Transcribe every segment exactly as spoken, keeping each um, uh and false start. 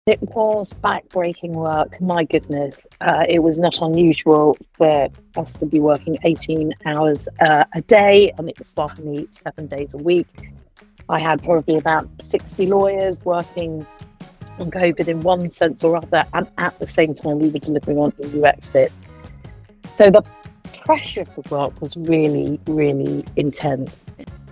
It was back-breaking work. My goodness, uh, it was not unusual for us to be working eighteen hours uh, a day, and it was certainly seven days a week. I had probably about sixty lawyers working on COVID in one sense or other, and at the same time we were delivering on E U exit. So the pressure of the work was really, really intense.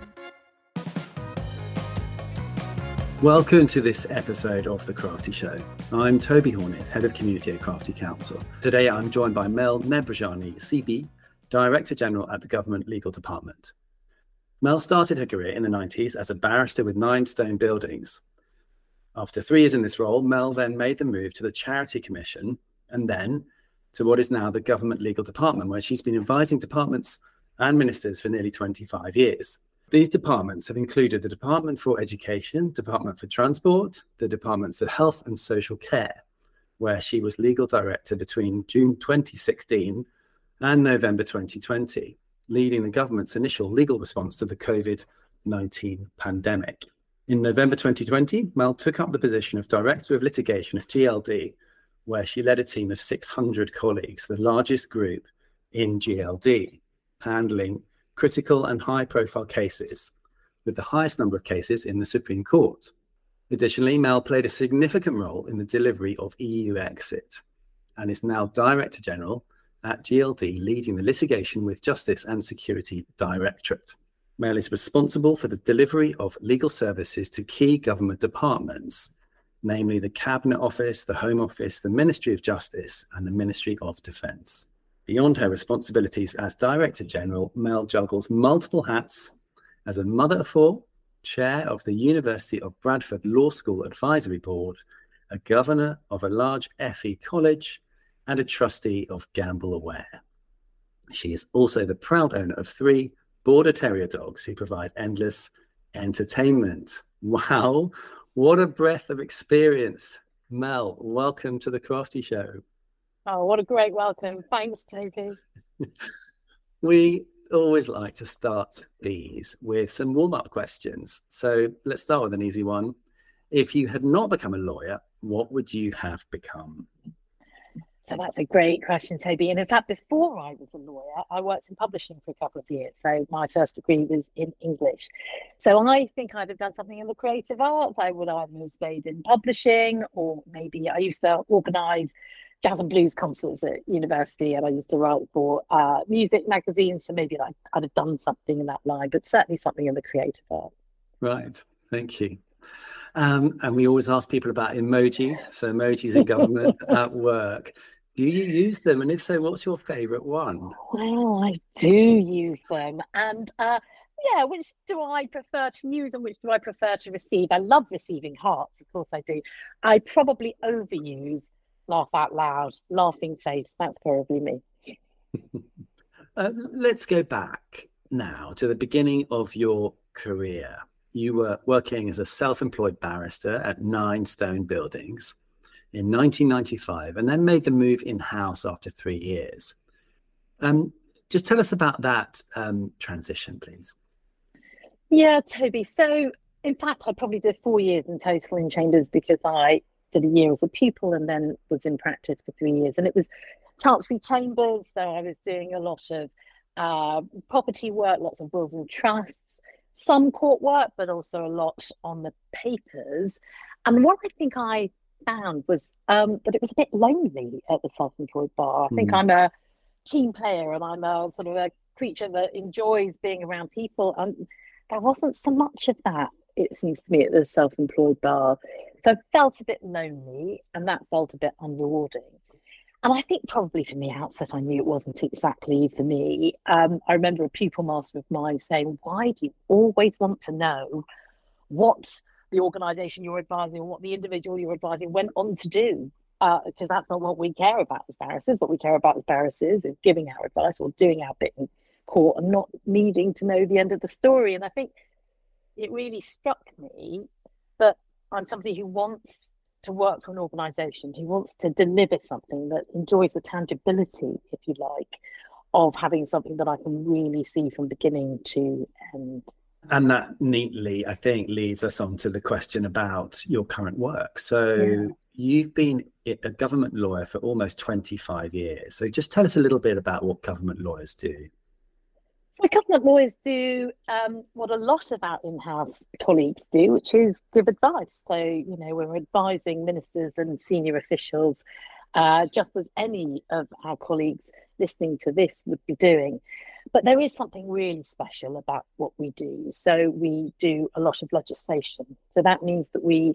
Welcome to this episode of The Crafty Show. I'm Toby Hornet, Head of Community at Crafty Council. Today I'm joined by Mel Nebrajani, C B, Director General at the Government Legal Department. Mel started her career in the nineties as a barrister with Nine Stone Buildings. After three years in this role, Mel then made the move to the Charity Commission and then to what is now the Government Legal Department, where she's been advising departments and ministers for nearly twenty-five years. These departments have included the Department for Education, Department for Transport, the Department for Health and Social Care, where she was legal director between June twenty sixteen and November twenty twenty, leading the government's initial legal response to the COVID nineteen pandemic. In November twenty twenty, Mel took up the position of Director of Litigation at G L D, where she led a team of six hundred colleagues, the largest group in G L D, handling critical and high-profile cases, with the highest number of cases in the Supreme Court. Additionally, Mel played a significant role in the delivery of E U exit and is now Director General at G L D, leading the Litigation with Justice and Security Directorate. Mel is responsible for the delivery of legal services to key government departments, namely the Cabinet Office, the Home Office, the Ministry of Justice, and the Ministry of Defence. Beyond her responsibilities as Director General, Mel juggles multiple hats as a mother of four, chair of the University of Bradford Law School Advisory Board, a governor of a large F E college, and a trustee of Gamble Aware. She is also the proud owner of three Border Terrier dogs who provide endless entertainment. Wow, what a breadth of experience. Mel, welcome to The Crafty Show. Oh, what a great welcome. Thanks, Toby. We always like to start these with some warm-up questions. So let's start with an easy one. If you had not become a lawyer, what would you have become? So that's a great question, Toby. And in fact, before I was a lawyer, I worked in publishing for a couple of years. So my first degree was in English. So I think I'd have done something in the creative arts. I would either have stayed in publishing, or maybe I used to organise jazz and blues concerts at university, and I used to write for uh, music magazines. So maybe I'd, I'd have done something in that line, but certainly something in the creative arts. Right. Thank you. Um, and we always ask people about emojis. So emojis in government, at work. Do you use them? And if so, what's your favourite one? Well, I do use them. And uh, yeah, which do I prefer to use and which do I prefer to receive? I love receiving hearts, of course I do. I probably overuse laugh out loud, laughing face. That's probably me. uh, let's go back now to the beginning of your career. You were working as a self-employed barrister at Nine Stone Buildings in nineteen ninety-five, and then made the move in-house after three years. Um, just tell us about that um, transition, please. Yeah, Toby. So, in fact, I probably did four years in total in Chambers, because I did a year as a pupil and then was in practice for three years. And it was Chancery Chambers, so I was doing a lot of uh, property work, lots of wills and trusts, some court work, but also a lot on the papers. And what I think I found was um, that it was a bit lonely at the self-employed bar. I mm. think I'm a team player and I'm a sort of a creature that enjoys being around people. And there wasn't so much of that, it seems to me, at the self-employed bar. So I felt a bit lonely, and that felt a bit unrewarding. And I think probably from the outset, I knew it wasn't exactly for me. Um, I remember a pupil master of mine saying, why do you always want to know what the organisation you're advising or what the individual you're advising went on to do? Uh, because that's not what we care about as barristers. What we care about as barristers is giving our advice or doing our bit in court and not needing to know the end of the story. And I think it really struck me that I'm somebody who wants to work for an organisation, who wants to deliver something that enjoys the tangibility, if you like, of having something that I can really see from beginning to end. And that neatly, I think, leads us on to the question about your current work. So yeah. You've been a government lawyer for almost twenty-five years. So just tell us a little bit about what government lawyers do. So government lawyers do um, what a lot of our in-house colleagues do, which is give advice. So, you know, we're advising ministers and senior officials, uh, just as any of our colleagues listening to this would be doing. But there is something really special about what we do. So we do a lot of legislation. So that means that we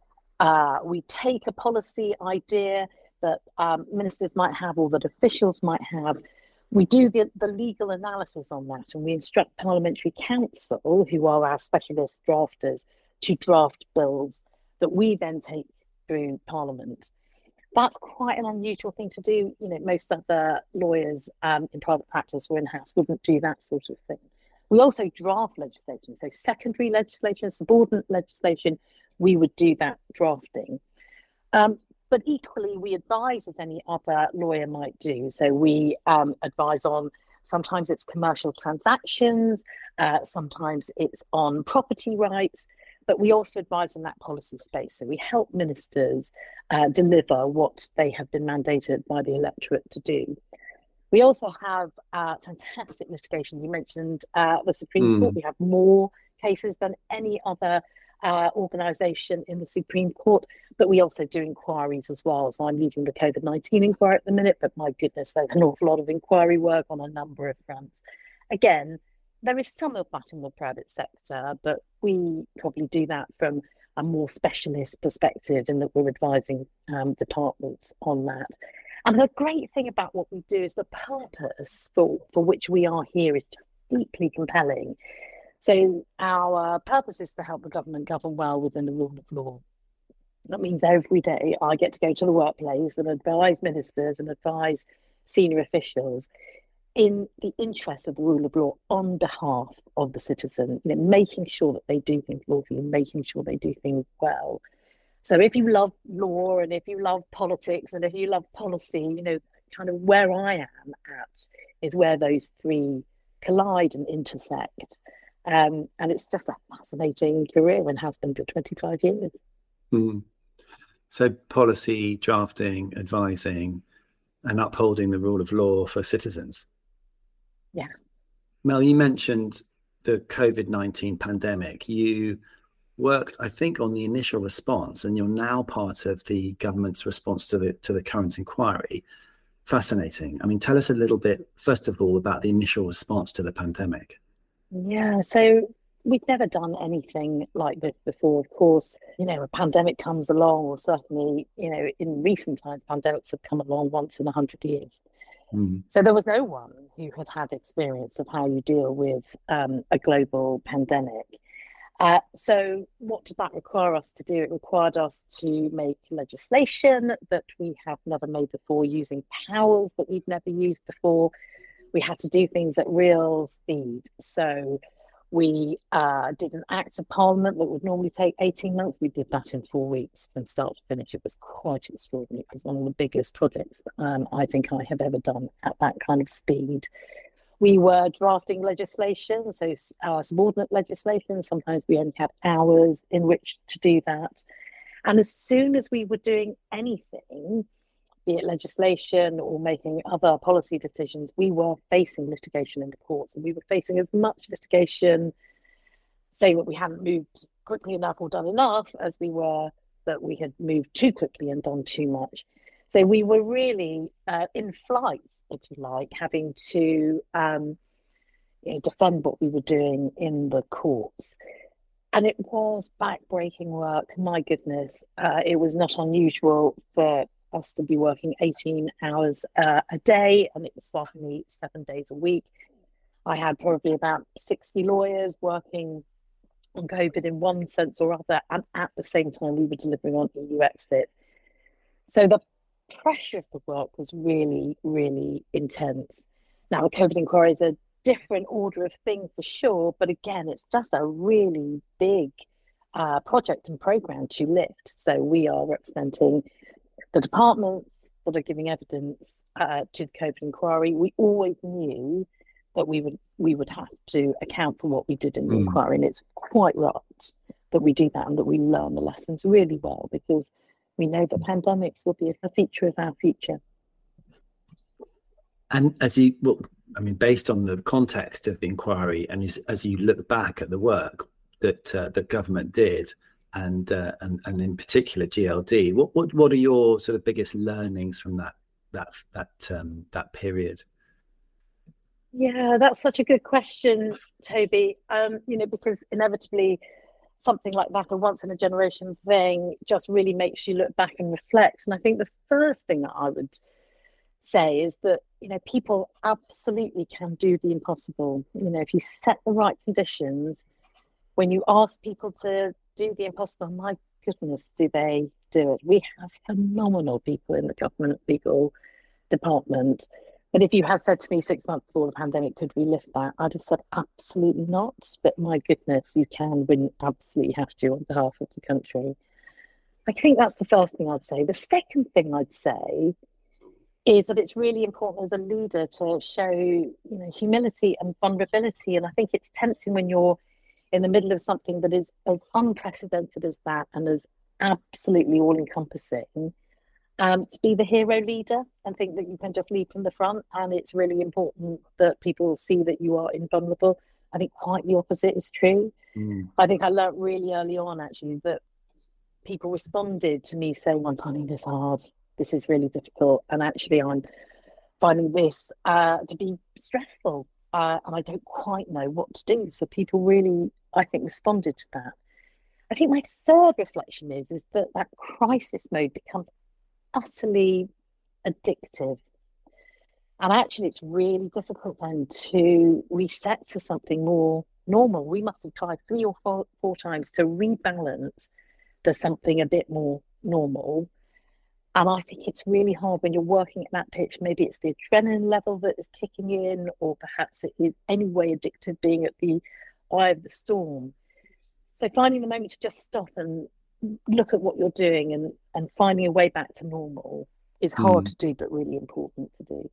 uh, we take a policy idea that um, ministers might have or that officials might have. We do the, the legal analysis on that, and we instruct Parliamentary Counsel, who are our specialist drafters, to draft bills that we then take through Parliament. That's quite an unusual thing to do. You know, most other lawyers um, in private practice or in-house wouldn't do that sort of thing. We also draft legislation, so secondary legislation, subordinate legislation, we would do that drafting. Um, But equally, we advise as any other lawyer might do. So we um, advise on, sometimes it's commercial transactions, uh, sometimes it's on property rights, but we also advise in that policy space. So we help ministers uh, deliver what they have been mandated by the electorate to do. We also have uh, fantastic litigation. You mentioned uh, the Supreme mm. Court. We have more cases than any other Uh, organisation in the Supreme Court, but we also do inquiries as well. So I'm leading the COVID nineteen inquiry at the minute, but my goodness, there's an awful lot of inquiry work on a number of fronts. Again, there is some of that in the private sector, but we probably do that from a more specialist perspective in that we're advising um, departments on that. And the great thing about what we do is the purpose for, for which we are here is just deeply compelling. So our purpose is to help the government govern well within the rule of law. That means every day I get to go to the workplace and advise ministers and advise senior officials in the interest of the rule of law on behalf of the citizen, you know, making sure that they do things lawfully, making sure they do things well. So if you love law and if you love politics and if you love policy, you know, kind of where I am at is where those three collide and intersect. Um, and it's just a fascinating career and has been for twenty-five years. Mm. So policy, drafting, advising, and upholding the rule of law for citizens. Yeah. Mel, you mentioned the COVID nineteen pandemic. You worked, I think, on the initial response, and you're now part of the government's response to the to the current inquiry. Fascinating. I mean, tell us a little bit, first of all, about the initial response to the pandemic. Yeah, so we've never done anything like this before. Of course, you know, a pandemic comes along, or certainly, you know, in recent times, pandemics have come along once in a hundred years. Mm. So there was no one who had had experience of how you deal with um, a global pandemic. Uh, so what did that require us to do? It required us to make legislation that we have never made before, using powers that we've never used before. We had to do things at real speed. So we uh, did an act of parliament that would normally take eighteen months. We did that in four weeks from start to finish. It was quite extraordinary. It was one of the biggest projects um, I think I have ever done at that kind of speed. We were drafting legislation, so our subordinate legislation. Sometimes we only had hours in which to do that. And as soon as we were doing anything, be it legislation or making other policy decisions, we were facing litigation in the courts, and we were facing as much litigation saying that we hadn't moved quickly enough or done enough as we were that we had moved too quickly and done too much. So we were really uh, in flight, if you like, having to um, you know, defend what we were doing in the courts. And it was back-breaking work. My goodness, uh, it was not unusual for us to be working eighteen hours uh, a day, and it was certainly seven days a week. I had probably about sixty lawyers working on COVID in one sense or other, and at the same time we were delivering on E U exit. So the pressure of the work was really, really intense. Now, the COVID inquiry is a different order of thing for sure, but again, it's just a really big uh, project and programme to lift. So we are representing the departments that are giving evidence uh, to the COVID inquiry. We always knew that we would we would have to account for what we did in the Mm. inquiry. And it's quite right that we do that and that we learn the lessons really well, because we know that pandemics will be a feature of our future. And as you, well, I mean, based on the context of the inquiry, and as, as you look back at the work that uh, that government did, and uh, and and in particular G L D, what what what are your sort of biggest learnings from that that that um, that period? Yeah, that's such a good question, Toby. Um, you know, because inevitably something like that, a once in a generation thing, just really makes you look back and reflect. And I think the first thing that I would say is that, you know, people absolutely can do the impossible. You know, if you set the right conditions, when you ask people to do the impossible, my goodness, do they do it? We have phenomenal people in the government legal department. But if you had said to me six months before the pandemic, could we lift that? I'd have said absolutely not. But my goodness, you can when you absolutely have to on behalf of the country. I think that's the first thing I'd say. The second thing I'd say is that it's really important as a leader to show, you know, humility and vulnerability. And I think it's tempting when you're in the middle of something that is as unprecedented as that and as absolutely all-encompassing, um, to be the hero leader and think that you can just lead from the front. And it's really important that people see that you are invulnerable. I think quite the opposite is true. Mm. I think I learned really early on, actually, that people responded to me saying, I'm finding this hard. This is really difficult. And actually, I'm finding this uh, to be stressful. Uh, and I don't quite know what to do. So people really, I think, responded to that. I think my third reflection is, is that that crisis mode becomes utterly addictive. And actually, it's really difficult then to reset to something more normal. We must have tried three or four, four times to rebalance to something a bit more normal. And I think it's really hard when you're working at that pitch. Maybe it's the adrenaline level that is kicking in, or perhaps it is anyway addictive being at the eye of the storm. So finding the moment to just stop and look at what you're doing and, and finding a way back to normal is hard mm. to do, but really important to do.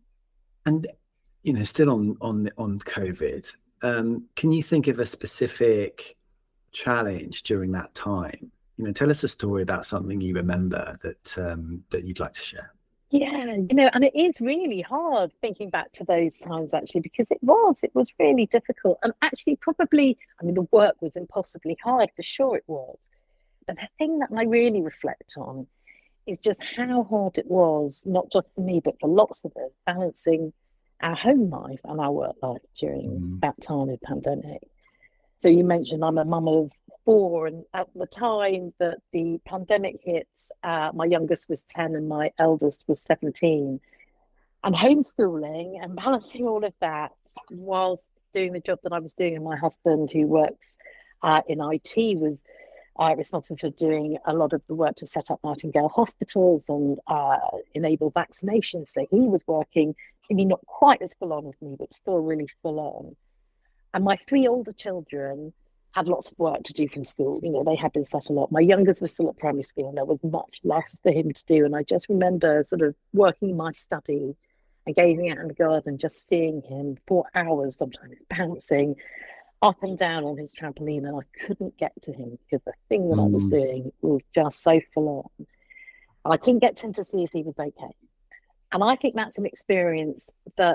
And, you know, still on on on COVID, um, can you think of a specific challenge during that time? You know, tell us a story about something you remember that um, that you'd like to share. Yeah, you know, and it is really hard thinking back to those times, actually, because it was, it was really difficult. And actually, probably, I mean, the work was impossibly hard, for sure it was. But the thing that I really reflect on is just how hard it was, not just for me, but for lots of us, balancing our home life and our work life during mm. that time of pandemic. So you mentioned I'm a mum of four, and at the time that the pandemic hit, uh, my youngest was ten and my eldest was seventeen. And homeschooling and balancing all of that whilst doing the job that I was doing, and my husband, who works uh, in I T, was uh, responsible for doing a lot of the work to set up Nightingale hospitals and uh, enable vaccinations. So he was working, I mean, not quite as full on as me, but still really full on. And my three older children had lots of work to do from school. You know, they had been set a lot. My youngest was still at primary school, and there was much less for him to do. And I just remember sort of working in my study and gazing out in the garden, just seeing him for hours, sometimes bouncing up and down on his trampoline. And I couldn't get to him because the thing that mm. I was doing was just so full on. And I couldn't get to him to see if he was okay. And I think that's an experience that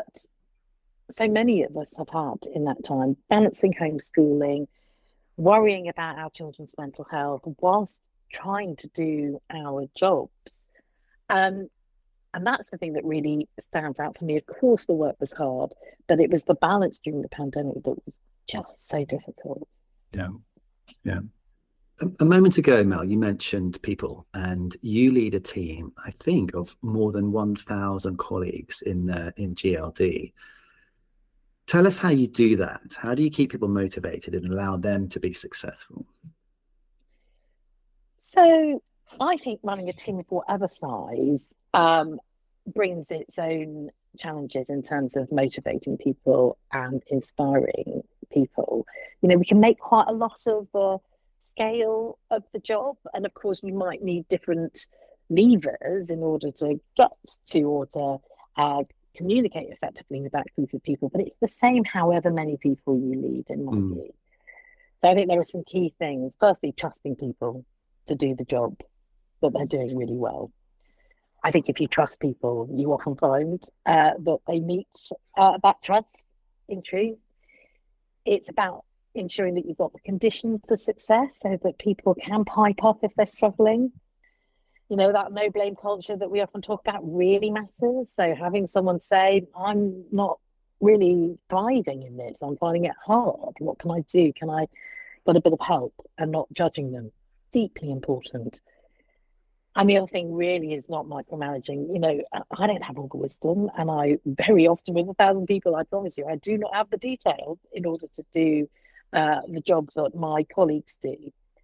so many of us have had in that time, balancing homeschooling, worrying about our children's mental health whilst trying to do our jobs. Um, and that's the thing that really stands out for me. Of course, the work was hard, but it was the balance during the pandemic that was just so difficult. Yeah, yeah. A, a moment ago, Mel, you mentioned people, and you lead a team, I think, of more than one thousand colleagues in uh, in G L D. Tell us how you do that. How do you keep people motivated and allow them to be successful? So I think running a team of whatever size um, brings its own challenges in terms of motivating people and inspiring people. You know, we can make quite a lot of the scale of the job. And of course, we might need different levers in order to get to or to uh, communicate effectively with that group of people. But it's the same however many people you lead, in my mm. view. So I think there are some key things. Firstly, trusting people to do the job that they're doing really well. I think if you trust people, you often find uh, that they meet uh, that trust in truth. It's about ensuring that you've got the conditions for success so that people can pipe up if they're struggling. You know, that no blame culture that we often talk about really matters. So having someone say, I'm not really thriving in this, I'm finding it hard. What can I do? Can I get a bit of help? And not judging them. Deeply important. And the other thing really is not micromanaging. You know, I don't have all the wisdom, and I very often with a thousand people, I promise you, I do not have the details in order to do uh, the jobs that my colleagues do.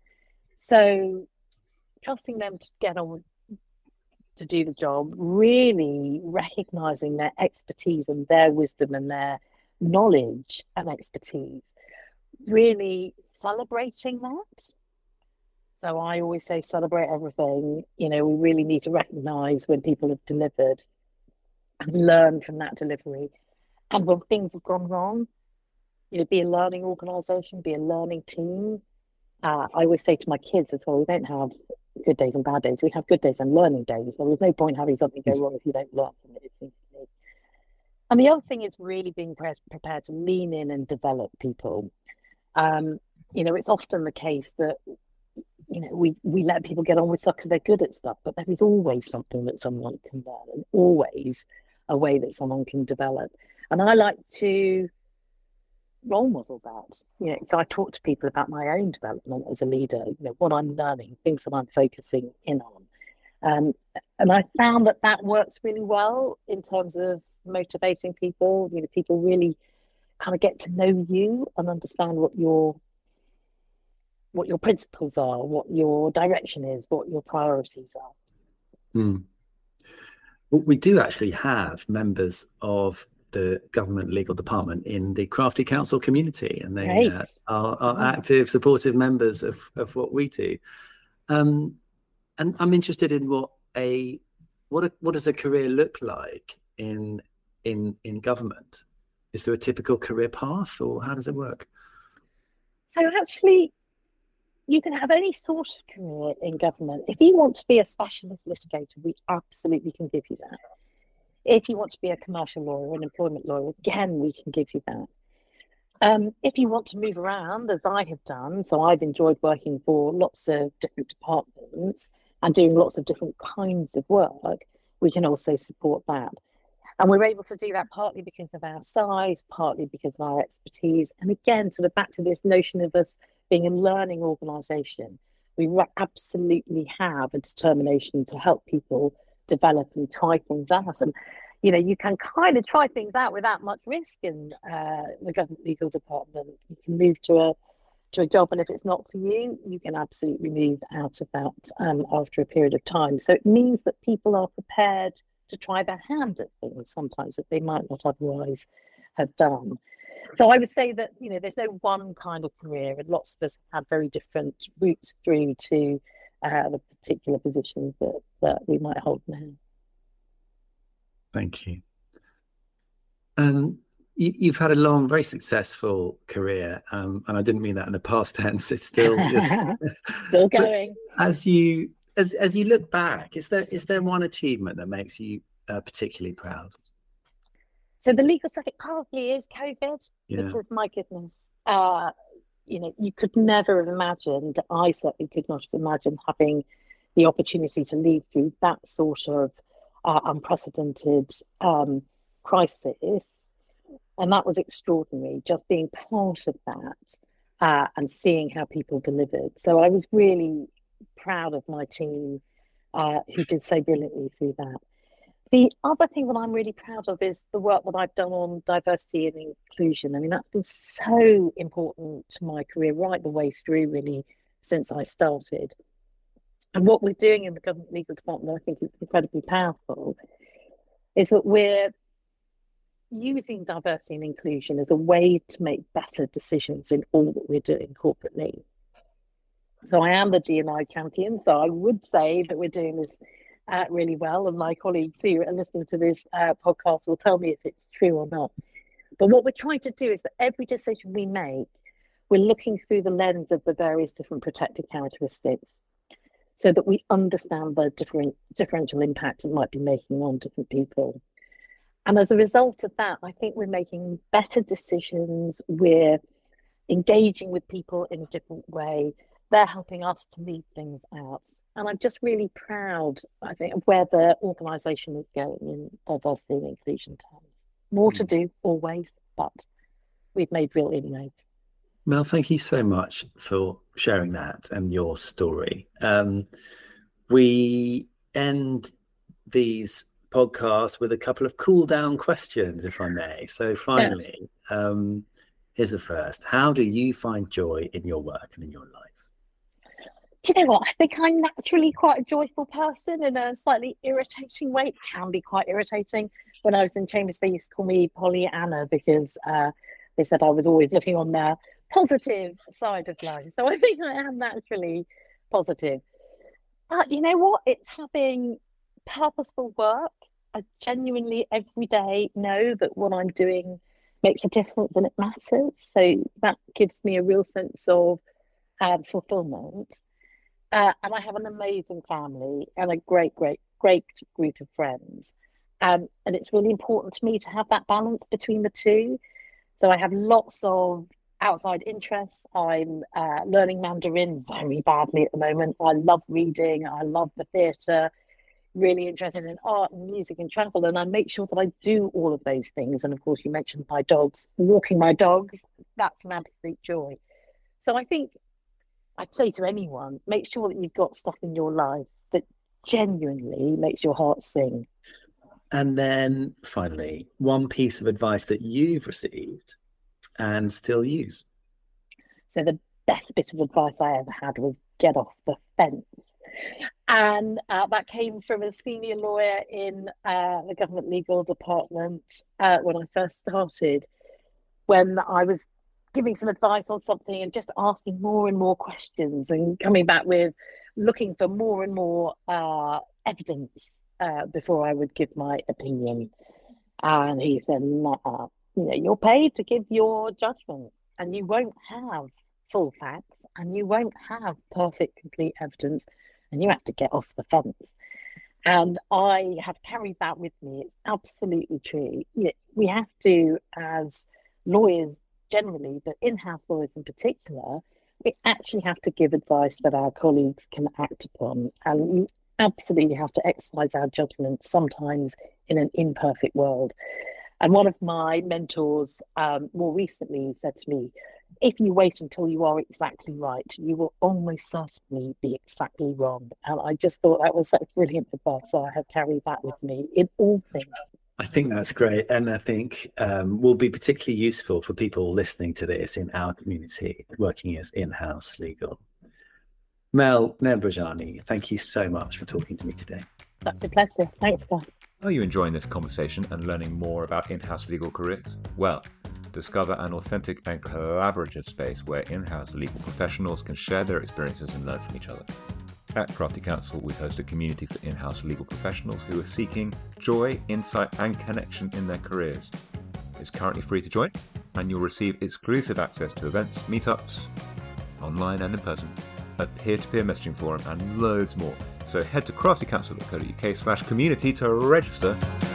So trusting them to get on to do the job, really recognizing their expertise and their wisdom and their knowledge and expertise, really celebrating that. So I always say celebrate everything. You know, we really need to recognize when people have delivered and learn from that delivery. And when things have gone wrong, you know, be a learning organization, be a learning team. Uh, I always say to my kids as well, we don't have good days and bad days. We have good days and learning days. There is no point having something go wrong if you don't learn from it, it seems to me. And the other thing is really being pre- prepared to lean in and develop people. Um, you know, it's often the case that you know, we, we let people get on with stuff because they're good at stuff, but there is always something that someone can learn and always a way that someone can develop. And I like to role model that. You know, so I talk to people about my own development as a leader, you know, what I'm learning, things that I'm focusing in on. Um, and I found that that works really well in terms of motivating people. You know, people really kind of get to know you and understand what your what your principles are, what your direction is, what your priorities are. Hmm. Well, we do actually have members of the government legal department in the Crafty Council community, and they uh, are, are yeah. active, supportive members of, of what we do. Um, and I'm interested in what a what a, what does a career look like in in in government? Is there a typical career path, or how does it work? So actually, you can have any sort of career in government. If you want to be a specialist litigator, we absolutely can give you that. If you want to be a commercial lawyer or an employment lawyer, again, we can give you that. Um, if you want to move around, as I have done, so I've enjoyed working for lots of different departments and doing lots of different kinds of work, we can also support that. And we're able to do that partly because of our size, partly because of our expertise. And again, sort of back to this notion of us being a learning organisation, we absolutely have a determination to help people develop and try things out. And, you know, you can kind of try things out without much risk in uh, the government legal department. You can move to a to a job, and if it's not for you, you can absolutely move out of that um, after a period of time. So it means that people are prepared to try their hand at things sometimes that they might not otherwise have done. So I would say that, you know, there's no one kind of career, and lots of us have very different routes through to uh, the particular positions that, that we might hold now. Thank you. Um, you. You've had a long, very successful career, um, and I didn't mean that in the past tense. It's still just, still going. As you as as you look back, is there is there one achievement that makes you uh, particularly proud? So the legal sector currently is COVID, yeah. because my goodness, uh, you know, you could never have imagined, I certainly could not have imagined having the opportunity to lead through that sort of uh, unprecedented um, crisis. And that was extraordinary, just being part of that uh, and seeing how people delivered. So I was really proud of my team uh, who did so brilliantly through that. The other thing that I'm really proud of is the work that I've done on diversity and inclusion. I mean, that's been so important to my career right the way through, really, since I started. And what we're doing in the government legal department, I think is incredibly powerful, is that we're using diversity and inclusion as a way to make better decisions in all that we're doing corporately. So I am the D and I champion, so I would say that we're doing this uh, really well, and my colleagues who are listening to this uh, podcast will tell me if it's true or not. But what we're trying to do is that every decision we make, we're looking through the lens of the various different protected characteristics, so that we understand the different differential impact it might be making on different people. And as a result of that, I think we're making better decisions. We're engaging with people in a different way. They're helping us to lead things out. And I'm just really proud, I think, of where the organisation is going in diversity and inclusion terms. More mm. to do, always, but we've made real inroads. Mel, thank you so much for sharing that and your story. Um, we end these podcasts with a couple of cool down questions, if I may. So finally, yeah. um, here's the first. How do you find joy in your work and in your life? Do you know what? I think I'm naturally quite a joyful person in a slightly irritating way. It can be quite irritating. When I was in Chambers, they used to call me Pollyanna because uh, they said I was always looking on their positive side of life. So I think I am naturally positive. But you know what? It's having purposeful work. I genuinely every day know that what I'm doing makes a difference and it matters. So that gives me a real sense of um, fulfillment. Uh, and I have an amazing family and a great, great, great group of friends. Um, and it's really important to me to have that balance between the two. So I have lots of outside interests. I'm uh, learning Mandarin very badly at the moment. I love reading. I love the theatre. Really interested in art and music and travel. And I make sure that I do all of those things. And of course, you mentioned my dogs. Walking my dogs, that's an absolute joy. So I think I'd say to anyone, make sure that you've got stuff in your life that genuinely makes your heart sing. And then finally, one piece of advice that you've received and still use. So the best bit of advice I ever had was get off the fence. And uh, that came from a senior lawyer in uh, the government legal department uh, when I first started, when I was giving some advice on something and just asking more and more questions and coming back with looking for more and more uh, evidence uh, before I would give my opinion. And he said, nah, you know, you're paid to give your judgment and you won't have full facts and you won't have perfect, complete evidence and you have to get off the fence. And I have carried that with me. It's absolutely true. We have to, as lawyers generally, but in-house lawyers in particular, we actually have to give advice that our colleagues can act upon. And we absolutely have to exercise our judgment sometimes in an imperfect world. And one of my mentors um, more recently said to me, if you wait until you are exactly right, you will almost certainly be exactly wrong. And I just thought that was such brilliant advice. So I have carried that with me in all things. I think that's great. And I think um, will be particularly useful for people listening to this in our community, working as in-house legal. Mel Nebrajani, thank you so much for talking to me today. Such a pleasure. Thanks, guys. Are you enjoying this conversation and learning more about in-house legal careers? Well, discover an authentic and collaborative space where in-house legal professionals can share their experiences and learn from each other. At Crafty Counsel, we host a community for in-house legal professionals who are seeking joy, insight, and connection in their careers. It's currently free to join, and you'll receive exclusive access to events, meetups, online and in person, a peer-to-peer messaging forum, and loads more. So head to crafty counsel dot co dot uk slash community to register